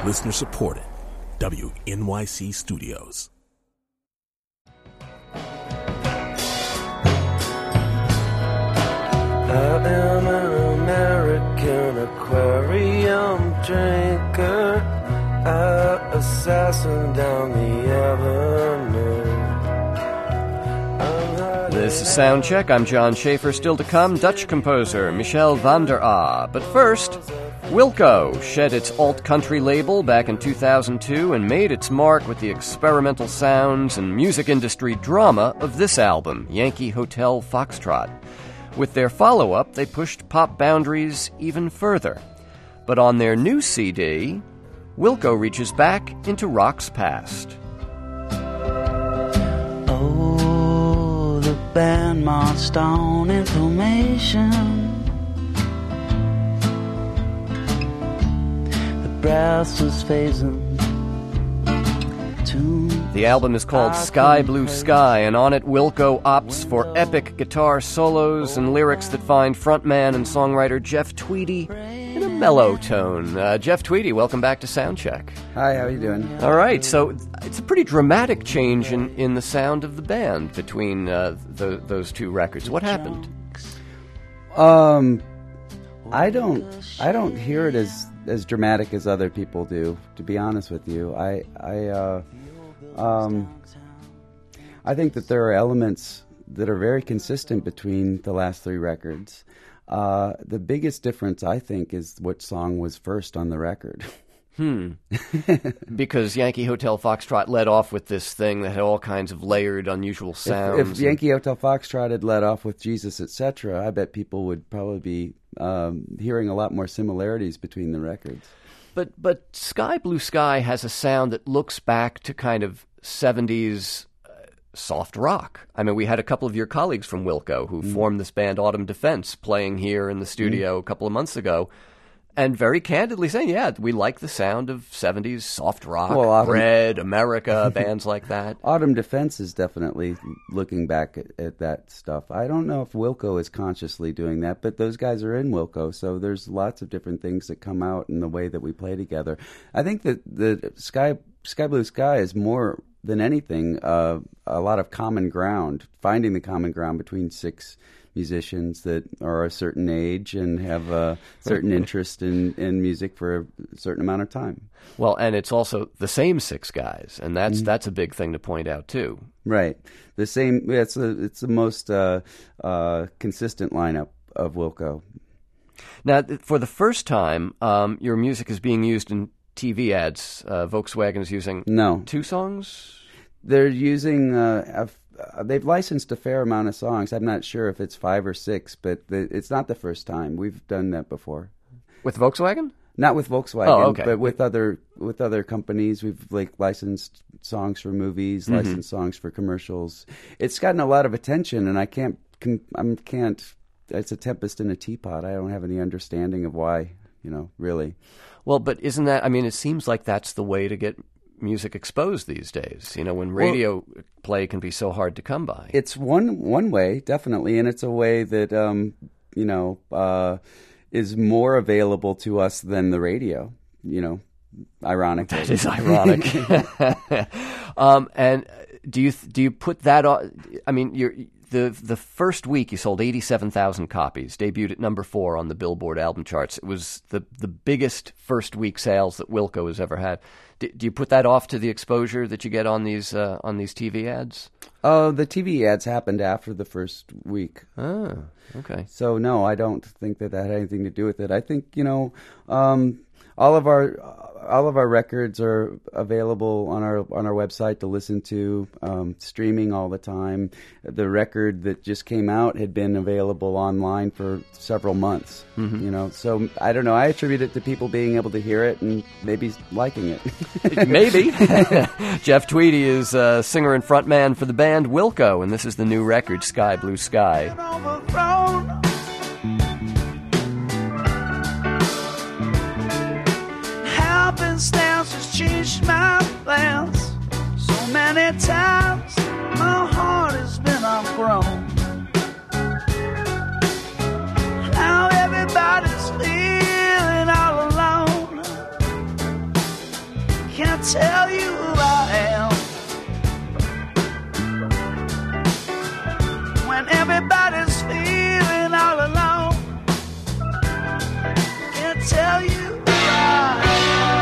Listener supported. WNYC Studios. I am an American aquarium drinker, an assassin down the avenue. This is Soundcheck. I'm John Schaefer. Still to come, Dutch composer Michel van der Aa. But first, Wilco shed its alt-country label back in 2002 and made its mark with the experimental sounds and music industry drama of this album, Yankee Hotel Foxtrot. With their follow-up, they pushed pop boundaries even further. But on their new CD, Wilco reaches back into rock's past. Oh, the band marched on information. The brass was phasing. The album is called Sky Blue Sky, and on it Wilco opts for epic guitar solos and lyrics that find frontman and songwriter Jeff Tweedy in a mellow tone. Jeff Tweedy, welcome back to Soundcheck. Hi, how are you doing? All right, so it's a pretty dramatic change in the sound of the band between those two records. What happened? I don't hear it as dramatic as other people do, to be honest with you. I think that there are elements that are very consistent between the last three records. The biggest difference, I think, is what song was first on the record. Because Yankee Hotel Foxtrot led off with this thing that had all kinds of layered, unusual sounds. If Yankee Hotel Foxtrot had led off with Jesus, etc., I bet people would probably be hearing a lot more similarities between the records. But Sky Blue Sky has a sound that looks back to kind of 70s soft rock. I mean, we had a couple of your colleagues from Wilco who formed this band Autumn Defense playing here in the studio a couple of months ago, and very candidly saying, yeah, we like the sound of 70s soft rock, Red, America, bands like that. Autumn Defense is definitely looking back at that stuff. I don't know if Wilco is consciously doing that, but those guys are in Wilco, so there's lots of different things that come out in the way that we play together. I think that the Sky Blue Sky is more than anything a lot of common ground, finding the common ground between six musicians that are a certain age and have a certain interest in music for a certain amount of time. Well, and it's also the same six guys, and that's a big thing to point out too. Right, the same. It's the most consistent lineup of Wilco. Now, for the first time, your music is being used in TV ads. Volkswagen is using two songs. They're using. They've licensed a fair amount of songs. I'm not sure if it's 5 or 6, but it's not the first time. We've done that before. With Volkswagen? Not with Volkswagen, okay. But with other companies. We've licensed songs for movies, licensed songs for commercials. It's gotten a lot of attention, and I can't. It's a tempest in a teapot. I don't have any understanding of why. Really. Well, but isn't that? I mean, it seems like that's the way to get music exposed these days, when radio play can be so hard to come by. It's one way, definitely, and it's a way that is more available to us than the radio, ironically. That is ironic. And do you put that on? I mean, the first week you sold 87,000 copies, debuted at number 4 on the Billboard album charts. It was the biggest first week sales that Wilco has ever had. Do you put that off to the exposure that you get on these TV ads? Oh, the TV ads happened after the first week. Oh, okay. So no, I don't think that had anything to do with it. I think all of our records are available on our website to listen to, streaming all the time. The record that just came out had been available online for several months. So I don't know. I attribute it to people being able to hear it and maybe liking it. Maybe. Jeff Tweedy is singer and frontman for the band Wilco, and this is the new record, Sky Blue Sky. Happenstance has changed my plans so many times. My heart has been outgrown. Now everybody's feeling all alone. tell you who I am. When everybody's feeling all alone, can't tell you who I am.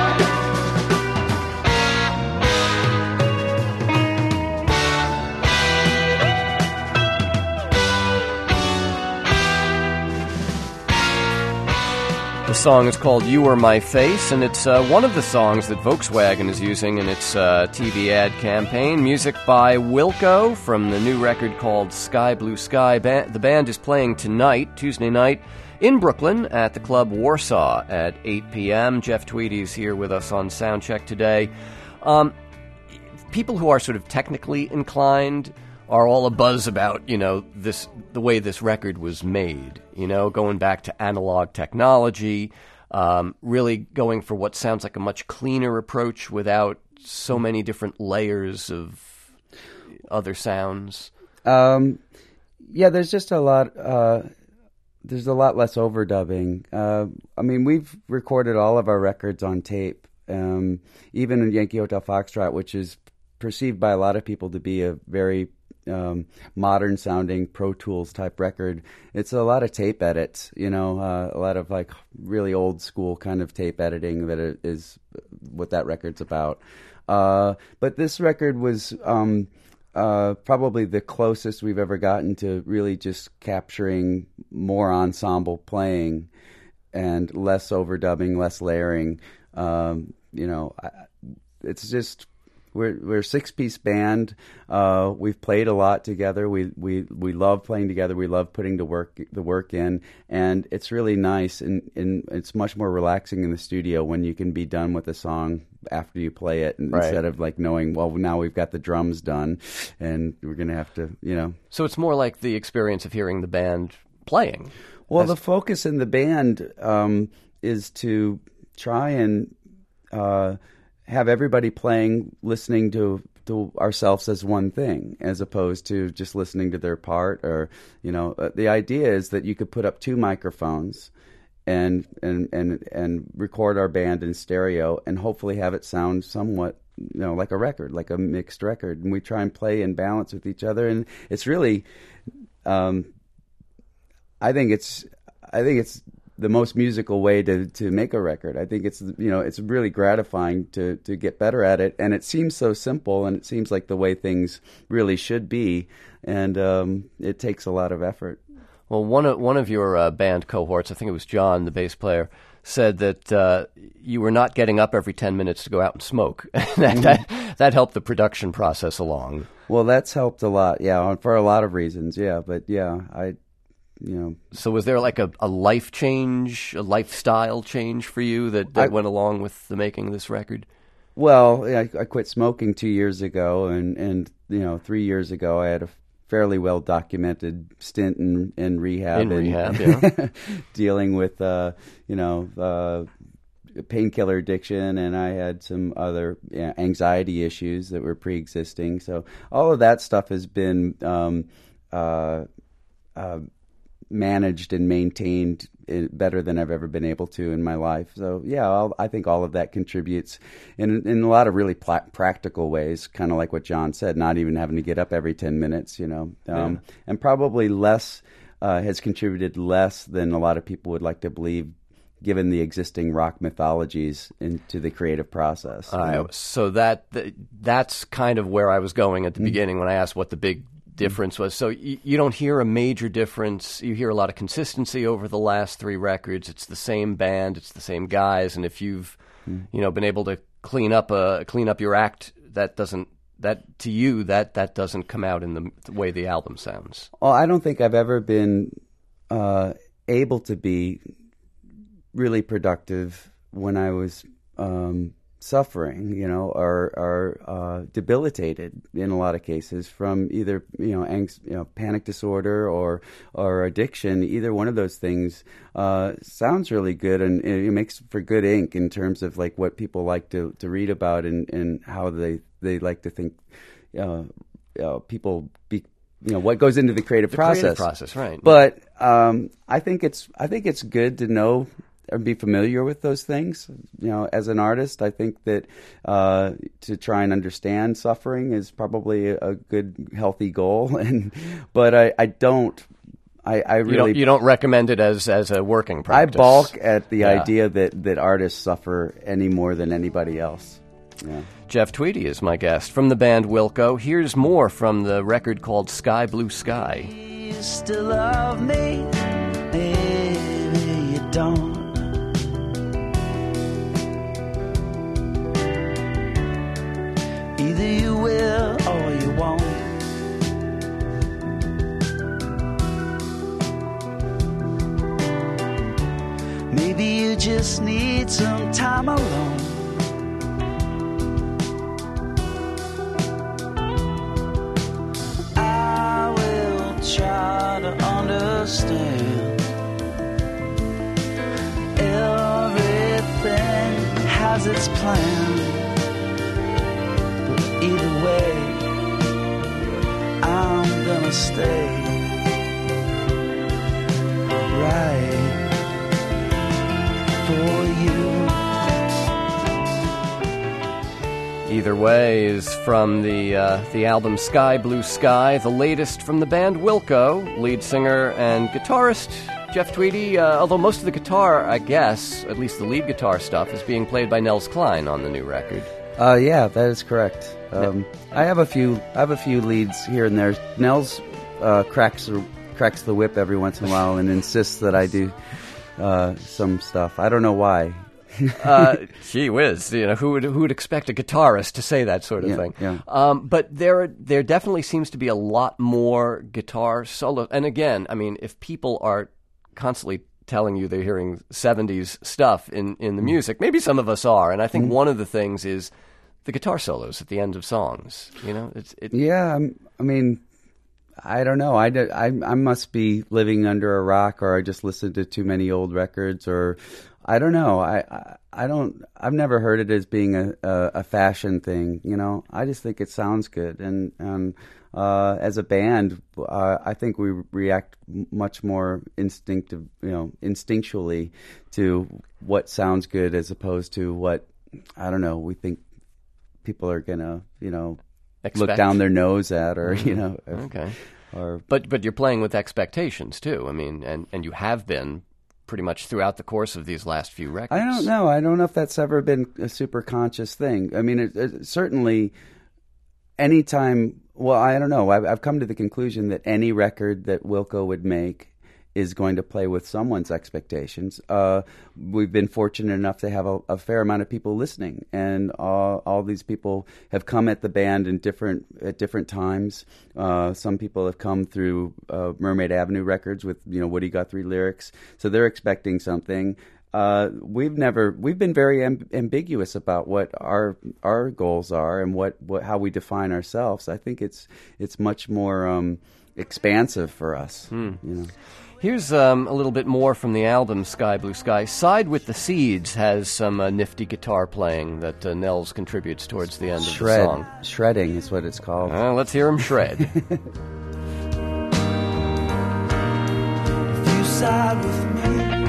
The song is called You Were My Face, and it's one of the songs that Volkswagen is using in its TV ad campaign. Music by Wilco from the new record called Sky Blue Sky. The band is playing tonight, Tuesday night, in Brooklyn at the Club Warsaw at 8 p.m. Jeff Tweedy is here with us on Soundcheck today. People who are sort of technically inclined are all abuzz about, the way this record was made, going back to analog technology, really going for what sounds like a much cleaner approach without so many different layers of other sounds. Yeah, there's just a lot, there's a lot less overdubbing. We've recorded all of our records on tape, even in Yankee Hotel Foxtrot, which is perceived by a lot of people to be a very modern sounding Pro Tools type record. It's a lot of tape edits, a lot of like really old school kind of tape editing that is what that record's about. But this record was probably the closest we've ever gotten to really just capturing more ensemble playing and less overdubbing, less layering. It's just we're a 6-piece band. We've played a lot together. We love playing together. We love putting the work in, and it's really nice. And it's much more relaxing in the studio when you can be done with a song after you play it, right, instead of like knowing, well, now we've got the drums done, and we're gonna have to, So it's more like the experience of hearing the band playing. Well, the focus in the band is to try and have everybody playing, listening to ourselves as one thing, as opposed to just listening to their part. Or, the idea is that you could put up 2 microphones and record our band in stereo, and hopefully have it sound somewhat, like a record, like a mixed record. And we try and play in balance with each other, and it's really, I think it's the most musical way to make a record. I think it's really gratifying to get better at it, and it seems so simple, and it seems like the way things really should be, and it takes a lot of effort. Well, one of your band cohorts, I think it was John, the bass player, said that you were not getting up every 10 minutes to go out and smoke. that helped the production process along. Well, that's helped a lot, yeah, for a lot of reasons, yeah. But yeah, So was there like a life change, a lifestyle change for you that went along with the making of this record? Well, I quit smoking 2 years ago, and 3 years ago I had a fairly well documented stint in rehab. Yeah. Dealing with painkiller addiction, and I had some other anxiety issues that were pre-existing. So all of that stuff has been managed and maintained better than I've ever been able to in my life. So yeah, I think all of that contributes in a lot of really practical ways, kind of like what John said, not even having to get up every 10 minutes, and probably less has contributed less than a lot of people would like to believe, given the existing rock mythologies into the creative process. So that's kind of where I was going at the beginning when I asked what the big difference was. So you don't hear a major difference. You hear a lot of consistency over the last 3 records. It's the same band, it's the same guys, and if you've been able to clean up your act, that doesn't come out in the way the album sounds. Well, I don't think I've ever been able to be really productive when I was suffering, or debilitated in a lot of cases from either panic disorder or addiction. Either one of those things sounds really good, and it makes for good ink in terms of like what people like to read about and how they like to think people be. What goes into the creative process. Creative process, right? But I think it's good to know be familiar with those things. You know, as an artist, I think that to try and understand suffering is probably a good, healthy goal. But I don't. I really you don't recommend it as a working practice. I balk at the idea that artists suffer any more than anybody else. Yeah. Jeff Tweedy is my guest from the band Wilco. Here's more from the record called Sky Blue Sky. You still love me, maybe you don't. Either you will or you won't. Maybe you just need some time alone. I will try to understand. Everything has its plan. But either way, I'm gonna stay right for you. Either Way is from the album Sky Blue Sky, the latest from the band Wilco. Lead singer and guitarist Jeff Tweedy, although most of the guitar, I guess, at least the lead guitar stuff, is being played by Nels Cline on the new record. Yeah, that is correct. I have a few leads here and there. Nels cracks the whip every once in a while and insists that I do some stuff. I don't know why. Gee whiz, who would expect a guitarist to say that sort of thing? Yeah. But there definitely seems to be a lot more guitar solo. And again, I mean, if people are constantly telling you they're hearing 70s stuff in the music, maybe some of us are. And I think one of the things is the guitar solos at the end of songs. Yeah, I mean, I don't know. I must be living under a rock, or I just listened to too many old records, or I don't know. I've never heard it as being a fashion thing. I just think it sounds good, and as a band, I think we react much more instinctually to what sounds good as opposed to what, I don't know, we think people are gonna look down their nose at, or okay. But you're playing with expectations too. I mean, and you have been pretty much throughout the course of these last few records. I don't know. I don't know if that's ever been a super conscious thing. I mean, it certainly anytime. Well, I don't know. I've come to the conclusion that any record that Wilco would make is going to play with someone's expectations. We've been fortunate enough to have a fair amount of people listening, and all these people have come at the band at different times. Some people have come through Mermaid Avenue Records with Woody Guthrie lyrics, so they're expecting something. We've been very ambiguous about what our goals are and what how we define ourselves. I think it's much more expansive for us. Here's a little bit more from the album Sky Blue Sky. Side with the Seeds has some nifty guitar playing that Nels contributes towards the end of the song. Shredding is what it's called. Let's hear him shred. If you side with me,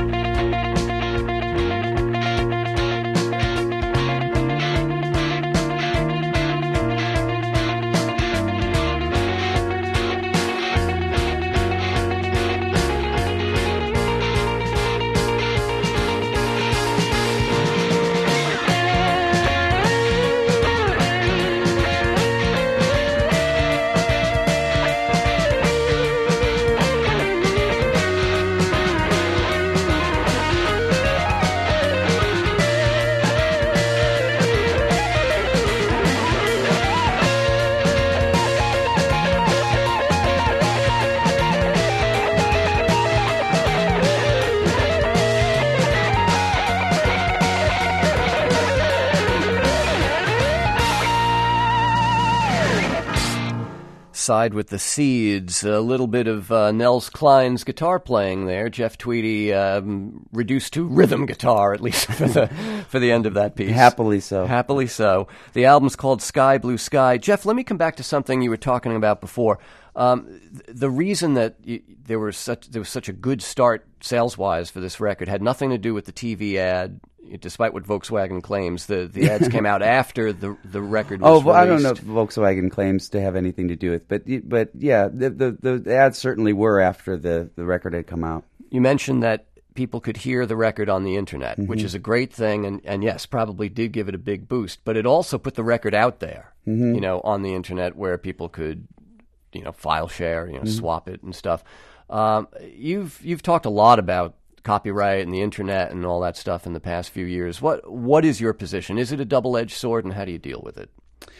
Side with the Seeds, a little bit of Nels Cline's guitar playing there. Jeff Tweedy reduced to rhythm guitar, at least for the end of that piece. Happily so. Happily so. The album's called Sky Blue Sky. Jeff, let me come back to something you were talking about before. The reason that there was such a good start sales-wise for this record had nothing to do with the TV ad. Despite what Volkswagen claims, the ads came out after the record was released. I don't know if Volkswagen claims to have anything to do with it, but yeah, the ads certainly were after the record had come out. You mentioned that people could hear the record on the internet, which is a great thing, and yes, probably did give it a big boost, but it also put the record out there, on the internet where people could, file share, swap it and stuff. You've talked a lot about copyright and the internet and all that stuff in the past few years. What is your position? Is it a double-edged sword, and how do you deal with it?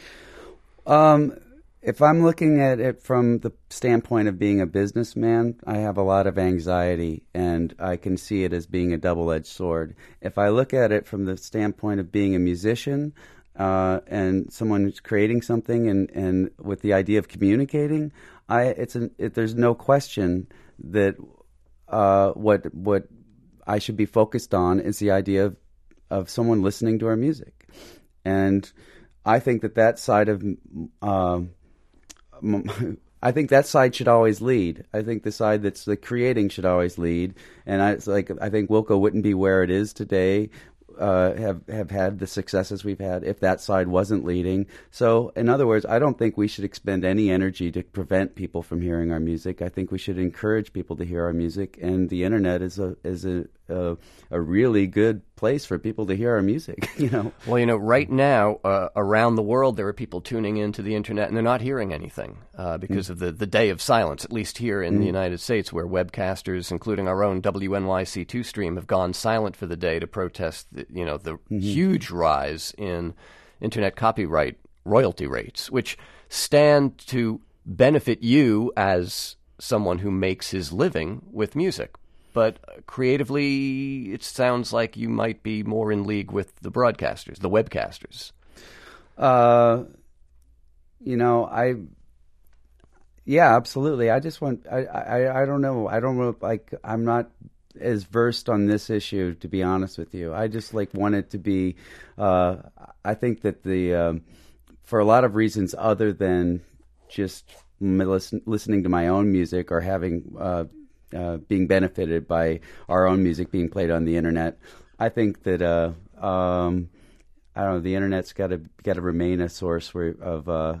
If I'm looking at it from the standpoint of being a businessman, I have a lot of anxiety, and I can see it as being a double-edged sword. If I look at it from the standpoint of being a musician and someone who's creating something and with the idea of communicating, there's no question that what I should be focused on is the idea of someone listening to our music. And I think that side of I think that side should always lead. I think the side that's the creating should always lead. And I think Wilco wouldn't be where it is today, have had the successes we've had if that side wasn't leading. So, in other words, I don't think we should expend any energy to prevent people from hearing our music. I think we should encourage people to hear our music, and the internet is a really good place for people to hear our music. Well, right now around the world there are people tuning into the internet and they're not hearing anything because of the day of silence. At least here in the United States, where webcasters, including our own WNYC2 stream, have gone silent for the day to protest the huge rise in internet copyright royalty rates, which stand to benefit you as someone who makes his living with music. But creatively, it sounds like you might be more in league with the broadcasters, the webcasters. Yeah, absolutely. I just want, I don't know. I'm not as versed on this issue, to be honest with you. I just want it to be, I think that for a lot of reasons other than just listening to my own music or having, being benefited by our own music being played on the internet, I think that I don't know. The internet's got to remain a source of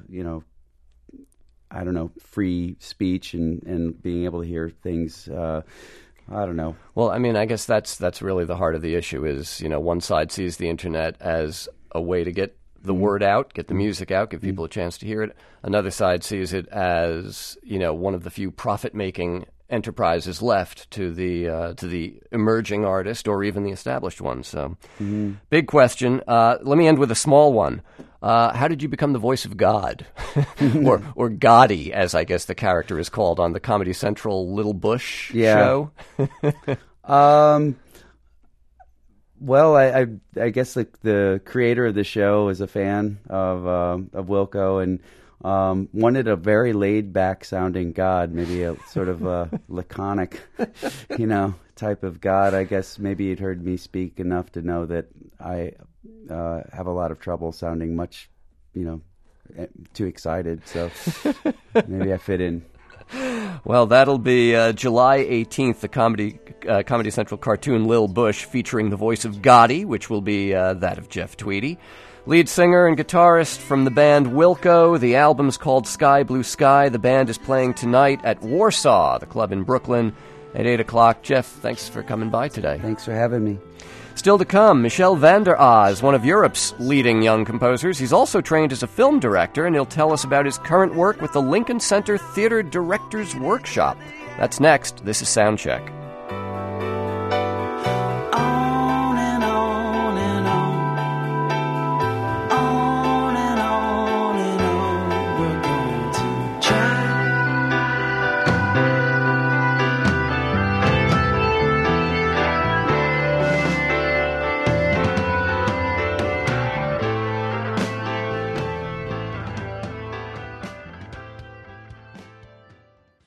free speech and being able to hear things. I don't know. Well, I mean, I guess that's really the heart of the issue. Is one side sees the internet as a way to get the word out, get the music out, give people a chance to hear it. Another side sees it as one of the few profit-making enterprises left to the emerging artist or even the established one. So, big question. Let me end with a small one. How did you become the voice of God, or Gotti, as I guess the character is called on the Comedy Central Little Bush show? Well, I guess the creator of the show is a fan of Wilco and wanted a very laid-back sounding God, maybe a sort of laconic, type of God. I guess maybe he'd heard me speak enough to know that I have a lot of trouble sounding much, too excited. So maybe I fit in. Well, that'll be July 18th, the Comedy Central cartoon Lil Bush featuring the voice of Gotti, which will be that of Jeff Tweedy. Lead singer and guitarist from the band Wilco. The album's called Sky Blue Sky. The band is playing tonight at Warsaw, the club in Brooklyn, at 8 o'clock. Jeff, thanks for coming by today. Thanks for having me. Still to come, Michel van der Aa is one of Europe's leading young composers. He's also trained as a film director, and he'll tell us about his current work with the Lincoln Center Theater Directors Workshop. That's next. This is Soundcheck.